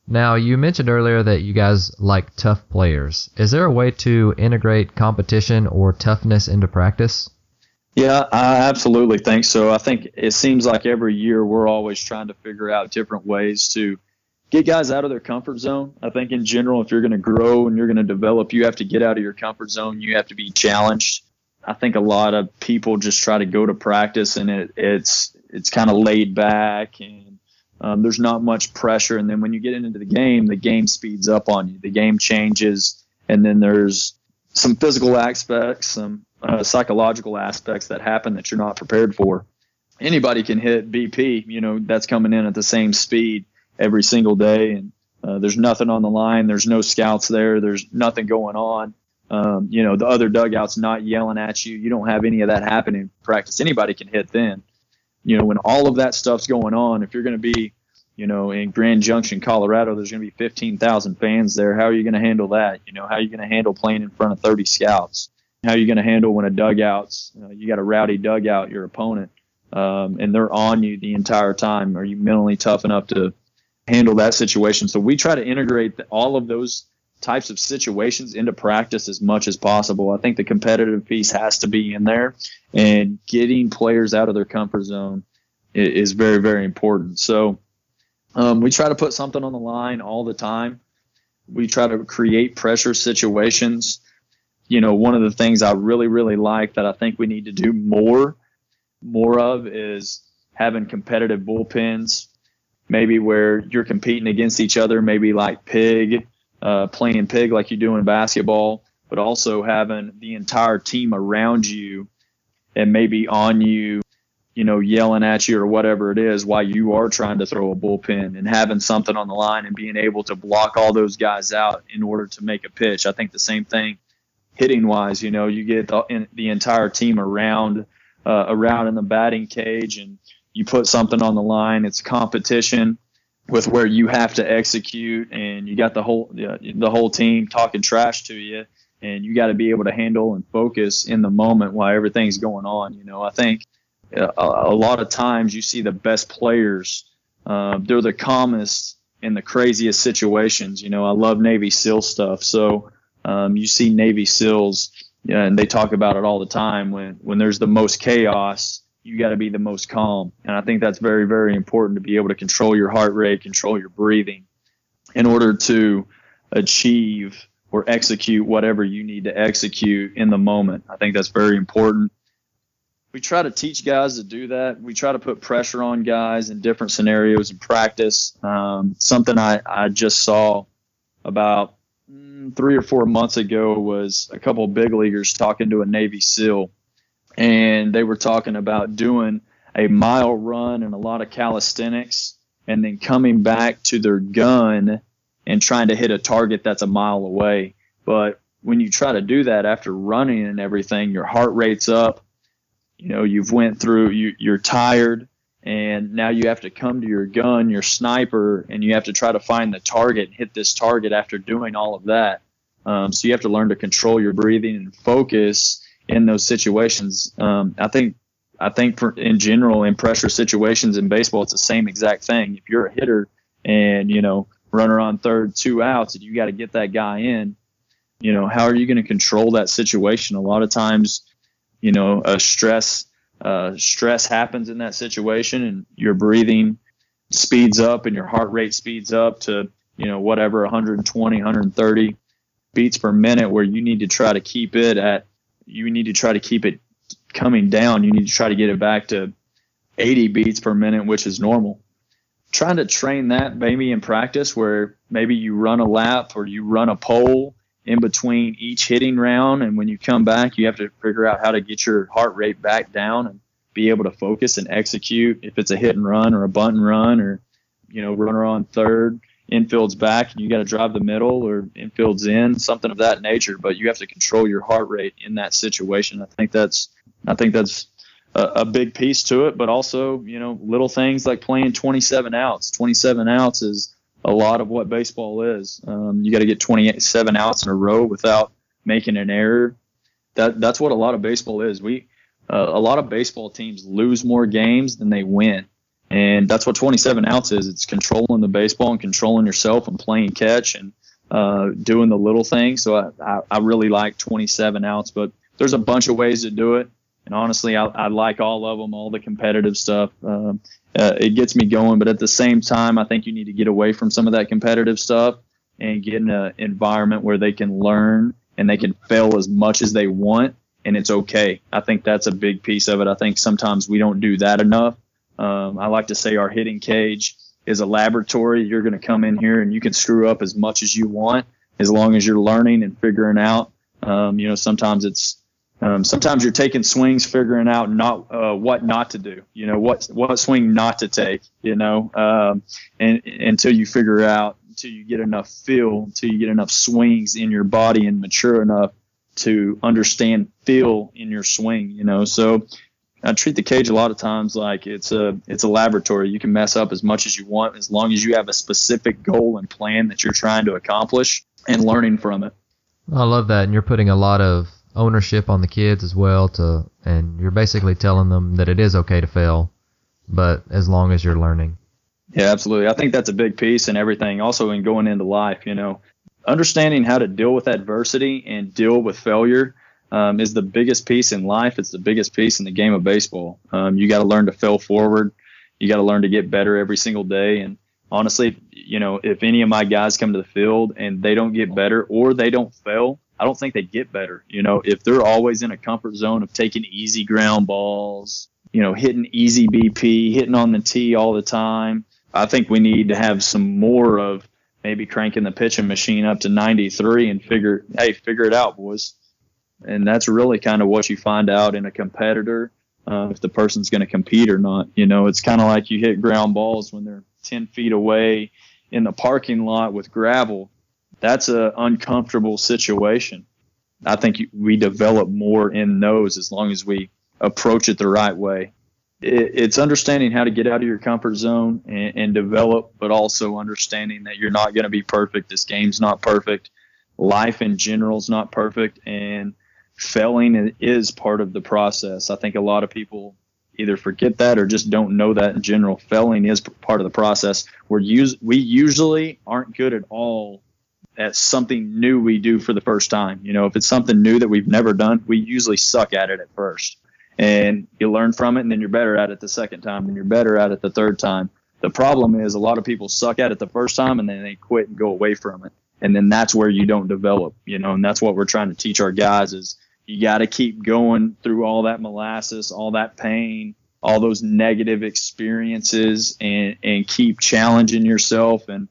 Now, you mentioned earlier that you guys like tough players. Is there a way to integrate competition or toughness into practice? Yeah, I absolutely think so. I think it seems like every year we're always trying to figure out different ways to get guys out of their comfort zone. I think in general, if you're going to grow and you're going to develop, you have to get out of your comfort zone. You have to be challenged. I think a lot of people just try to go to practice and it's kind of laid back and there's not much pressure. And then when you get into the game speeds up on you. The game changes, and then there's some physical aspects, some psychological aspects that happen that you're not prepared for. Anybody can hit BP, that's coming in at the same speed every single day, and there's nothing on the line. There's no scouts there. There's nothing going on. The other dugout's not yelling at you. You don't have any of that happening in practice. Anybody can hit then. When all of that stuff's going on, if you're going to be, in Grand Junction, Colorado, there's going to be 15,000 fans there. How are you going to handle that? How are you going to handle playing in front of 30 scouts? How are you going to handle when you got a rowdy dugout, your opponent, and they're on you the entire time? Are you mentally tough enough to handle that situation? So we try to integrate all of those types of situations into practice as much as possible. I think the competitive piece has to be in there, and getting players out of their comfort zone is very, very important. So we try to put something on the line all the time. We try to create pressure situations. One of the things I really, really like that I think we need to do more of is having competitive bullpens, maybe where you're competing against each other, maybe like playing pig like you do in basketball, but also having the entire team around you and maybe on you, yelling at you or whatever it is while you are trying to throw a bullpen, and having something on the line and being able to block all those guys out in order to make a pitch. I think the same thing hitting wise, you get the entire team around in the batting cage, and you put something on the line. It's competition with where you have to execute, and you got the whole team talking trash to you, and you got to be able to handle and focus in the moment while everything's going on. I think a lot of times you see the best players, they're the calmest in the craziest situations. I love Navy SEAL stuff. So you see Navy SEALs, and they talk about it all the time. When there's the most chaos, you got to be the most calm. And I think that's very, very important to be able to control your heart rate, control your breathing in order to achieve or execute whatever you need to execute in the moment. I think that's very important. We try to teach guys to do that. We try to put pressure on guys in different scenarios in practice. Something I just saw about 3 or 4 months ago was a couple of big leaguers talking to a Navy SEAL, and they were talking about doing a mile run and a lot of calisthenics, and then coming back to their gun and trying to hit a target that's a mile away. But when you try to do that after running and everything, your heart rate's up. You've went through, you're tired, and now you have to come to your gun, your sniper, and you have to try to find the target and hit this target after doing all of that. So you have to learn to control your breathing and focus in those situations. I think in general, in pressure situations in baseball, it's the same exact thing. If you're a hitter and, runner on third, 2 outs, and you got to get that guy in, how are you going to control that situation? A lot of times, a stress happens in that situation, and your breathing speeds up and your heart rate speeds up to, 120, 130 beats per minute, where you need to try to keep it coming down. You need to try to get it back to 80 beats per minute, which is normal. Trying to train that maybe in practice, where maybe you run a lap or you run a pole in between each hitting round, and when you come back, you have to figure out how to get your heart rate back down and be able to focus and execute. If it's a hit and run or a bunt and run, or runner on third, infield's back, and you got to drive the middle, or infield's in, something of that nature. But you have to control your heart rate in that situation. I think that's a big piece to it. But also, little things like playing 27 outs. 27 outs is a lot of what baseball is. You got to get 27 outs in a row without making an error. That's what a lot of baseball is. A lot of baseball teams lose more games than they win. And that's what 27 ounce is. It's controlling the baseball and controlling yourself and playing catch and doing the little things. So I really like 27 ounce, but there's a bunch of ways to do it. And honestly, I like all of them, all the competitive stuff. It gets me going, but at the same time, I think you need to get away from some of that competitive stuff and get in an environment where they can learn and they can fail as much as they want, and it's okay. I think that's a big piece of it. I think sometimes we don't do that enough. I like to say our hitting cage is a laboratory. You're going to come in here and you can screw up as much as you want as long as you're learning and figuring out. Sometimes you're taking swings, figuring out what not to do, what swing not to take, and until you figure out, until you get enough feel, until you get enough swings in your body and mature enough to understand feel in your swing, So I treat the cage a lot of times like it's a laboratory. You can mess up as much as you want as long as you have a specific goal and plan that you're trying to accomplish and learning from it. I love that, and you're putting a lot of ownership on the kids as well, and you're basically telling them that it is okay to fail, but as long as you're learning. Yeah, absolutely. I think that's a big piece in everything. Also in going into life, understanding how to deal with adversity and deal with failure is the biggest piece in life. It's the biggest piece in the game of baseball. You got to learn to fail forward. You got to learn to get better every single day. And honestly, if any of my guys come to the field and they don't get better or they don't fail, I don't think they get better. If they're always in a comfort zone of taking easy ground balls, hitting easy BP, hitting on the tee all the time, I think we need to have some more of maybe cranking the pitching machine up to 93 and figure it out, boys. And that's really kind of what you find out in a competitor, if the person's going to compete or not. It's kind of like you hit ground balls when they're 10 feet away in the parking lot with gravel. That's an uncomfortable situation. I think we develop more in those as long as we approach it the right way. It's understanding how to get out of your comfort zone and develop, but also understanding that you're not going to be perfect. This game's not perfect. Life in general is not perfect, and failing is part of the process. I think a lot of people either forget that or just don't know that in general. Failing is part of the process. We usually aren't good at all at something new we do for the first time. If it's something new that we've never done, we usually suck at it at first. And you learn from it, and then you're better at it the second time, and you're better at it the third time. The problem is a lot of people suck at it the first time, and then they quit and go away from it. And then that's where you don't develop, and that's what we're trying to teach our guys is you got to keep going through all that molasses, all that pain, all those negative experiences, and keep challenging yourself. And,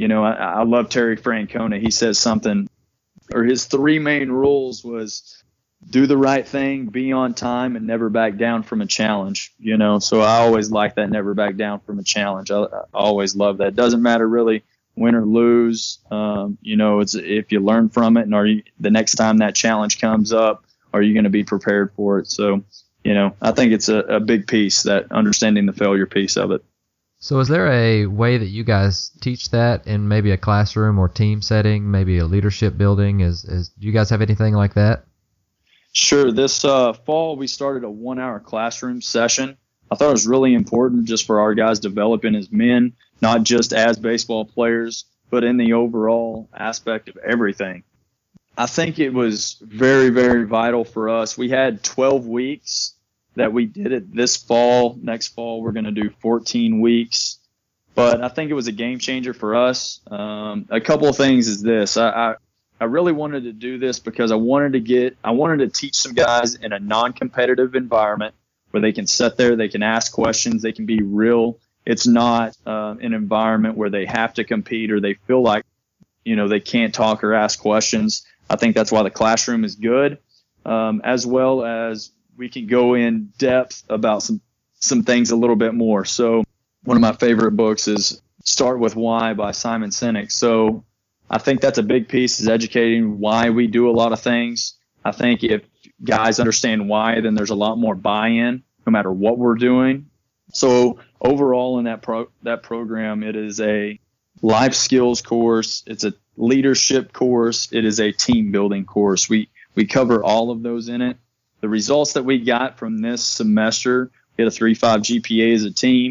I love Terry Francona. He says something, or his 3 main rules was do the right thing, be on time, and never back down from a challenge. So I always like that, never back down from a challenge. I always love that. It doesn't matter really win or lose. It's if you learn from it, and the next time that challenge comes up, are you going to be prepared for it? So, I think it's a big piece, that understanding the failure piece of it. So is there a way that you guys teach that in maybe a classroom or team setting, maybe a leadership building? Do you guys have anything like that? Sure. This fall, we started a 1-hour classroom session. I thought it was really important just for our guys developing as men, not just as baseball players, but in the overall aspect of everything. I think it was very, very vital for us. We had 12 weeks that we did it this fall. Next fall, we're going to do 14 weeks. But I think it was a game changer for us. A couple of things is this. I really wanted to do this because I wanted to teach some guys in a non-competitive environment where they can sit there, they can ask questions, they can be real. It's not an environment where they have to compete or they feel like, they can't talk or ask questions. I think that's why the classroom is good, as well as we can go in depth about some things a little bit more. So one of my favorite books is Start With Why by Simon Sinek. So I think that's a big piece, is educating why we do a lot of things. I think if guys understand why, then there's a lot more buy-in no matter what we're doing. So overall in that program, it is a life skills course. It's a leadership course. It is a team building course. We cover all of those in it. The results that we got from this semester, we had a 3.5 GPA as a team.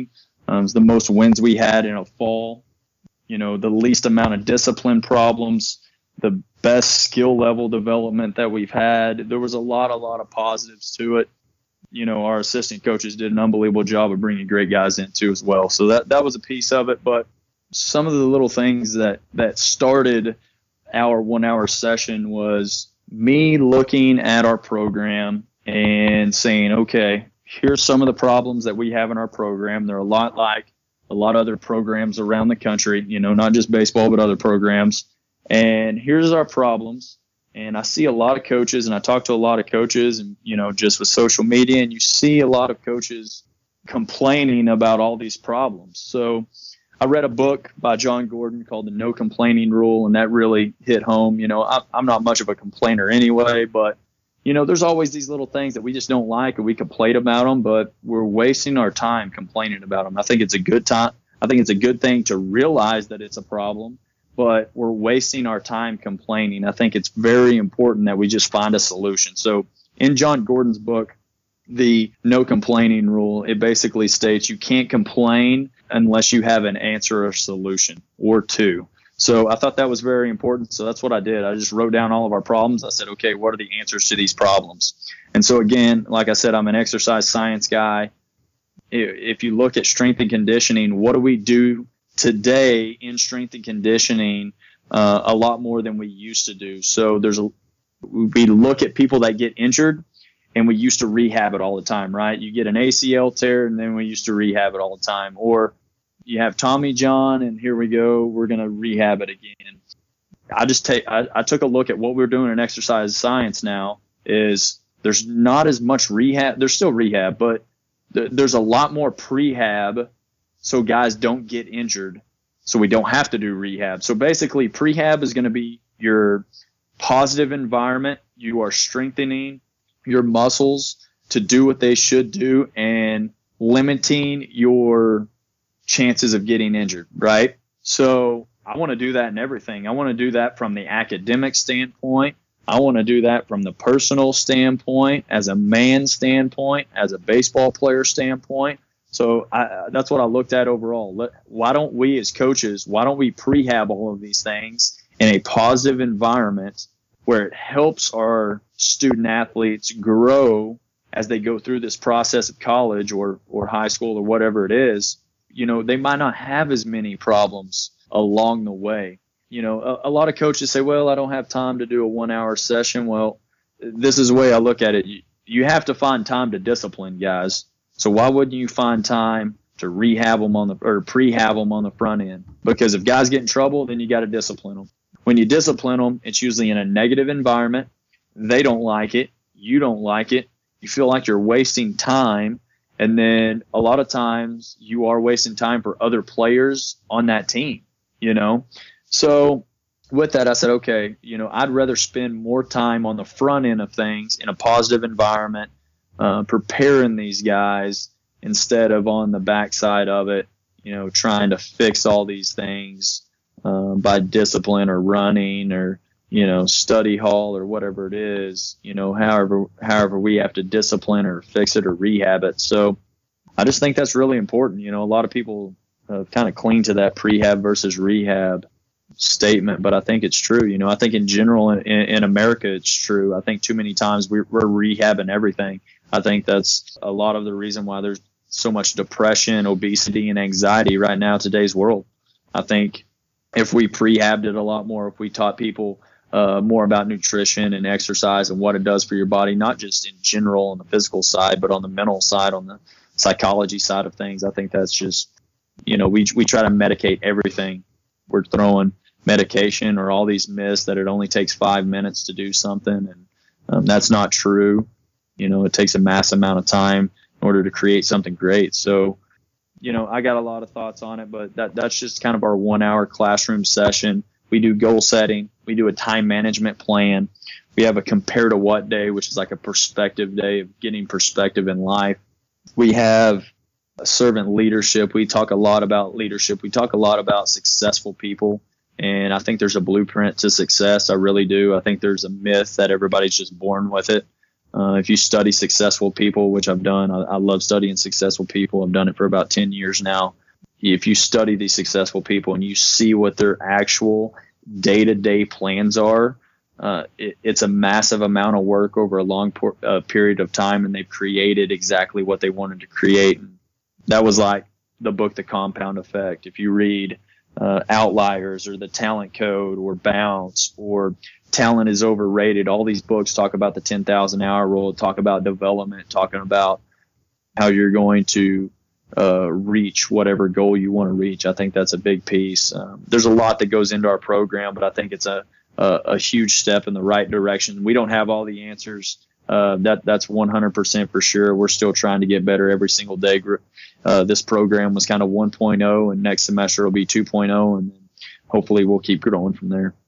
It's the most wins we had in a fall. You know, the least amount of discipline problems, the best skill level development that we've had. There was a lot of positives to it. You know, our assistant coaches did an unbelievable job of bringing great guys in too as well. So that was a piece of it. But some of the little things that started our 1 hour session was me looking at our program and saying, okay, here's some of the problems that we have in our program. They're a lot like a lot of other programs around the country, you know, not just baseball, but other programs. And here's our problems. And I see a lot of coaches, and I talk to a lot of coaches, and, you know, just with social media, and you see a lot of coaches complaining about all these problems. So I read a book by John Gordon called The No Complaining Rule, and that really hit home. You know, I'm not much of a complainer anyway, but, you know, there's always these little things that we just don't like, and we complain about them, but we're wasting our time complaining about them. I think it's a good time. I think it's a good thing to realize that it's a problem, but we're wasting our time complaining. I think it's very important that we just find a solution. So in John Gordon's book, The No Complaining Rule, it basically states you can't complain unless you have an answer or solution or two. So I thought that was very important. So that's what I did. I just wrote down all of our problems. I said, okay, what are the answers to these problems? And so again, like I said, I'm an exercise science guy. If you look at strength and conditioning, what do we do today in strength and conditioning? A lot more than we used to do. So we look at people that get injured, and we used to rehab it all the time, right? You get an ACL tear, and then we used to rehab it all the time. Or you have Tommy John, and here we go, we're going to rehab it again. I took a look at what we're doing in exercise science now. Is there's not as much rehab. There's still rehab, but there's a lot more prehab, so guys don't get injured, so we don't have to do rehab. So basically, prehab is going to be your positive environment. You are strengthening your muscles to do what they should do and limiting your chances of getting injured, right? So I want to do that in everything. I want to do that from the academic standpoint. I want to do that from the personal standpoint, as a man standpoint, as a baseball player standpoint. So that's what I looked at overall. Why don't we as coaches, why don't we prehab all of these things in a positive environment where it helps our student athletes grow as they go through this process of college or high school or whatever it is? You know, they might not have as many problems along the way. You know, a lot of coaches say, well, I don't have time to do a 1 hour session. Well, this is the way I look at it. You have to find time to discipline guys. So why wouldn't you find time to rehab them or prehab them on the front end? Because if guys get in trouble, then you got to discipline them. When you discipline them, it's usually in a negative environment. They don't like it. You don't like it. You feel like you're wasting time. And then a lot of times you are wasting time for other players on that team, you know? So with that, I said, okay, you know, I'd rather spend more time on the front end of things in a positive environment, preparing these guys instead of on the backside of it, you know, trying to fix all these things by discipline or running or, you know, study hall or whatever it is, you know, however we have to discipline or fix it or rehab it. So I just think that's really important. You know, a lot of people kind of cling to that prehab versus rehab statement, but I think it's true. You know, I think in general in America, it's true. I think too many times we're rehabbing everything. I think that's a lot of the reason why there's so much depression, obesity, and anxiety right now in today's world. I think if we prehabbed it a lot more, if we taught people more about nutrition and exercise and what it does for your body, not just in general on the physical side, but on the mental side, on the psychology side of things, I think that's just, you know, we try to medicate everything. We're throwing medication or all these myths that it only takes 5 minutes to do something, and that's not true. You know, it takes a mass amount of time in order to create something great. So, you know, I got a lot of thoughts on it, but that's just kind of our 1 hour classroom session. We do goal setting. We do a time management plan. We have a compare to what day, which is like a perspective day of getting perspective in life. We have a servant leadership. We talk a lot about leadership. We talk a lot about successful people. And I think there's a blueprint to success. I really do. I think there's a myth that everybody's just born with it. If you study successful people, which I've done, I love studying successful people. I've done it for about 10 years now. If you study these successful people and you see what their actual day-to-day plans are, it's a massive amount of work over a long period of time, and they've created exactly what they wanted to create. And that was like the book, The Compound Effect. If you read Outliers or The Talent Code or Bounce or Talent is Overrated, all these books talk about the 10,000 hour rule, talk about development, talking about how you're going to reach whatever goal you want to reach. I think that's a big piece. There's a lot that goes into our program, but I think it's a huge step in the right direction. We don't have all the answers. That's 100% for sure. We're still trying to get better every single day. This program was kind of 1.0, and next semester will be 2.0, and then hopefully we'll keep growing from there.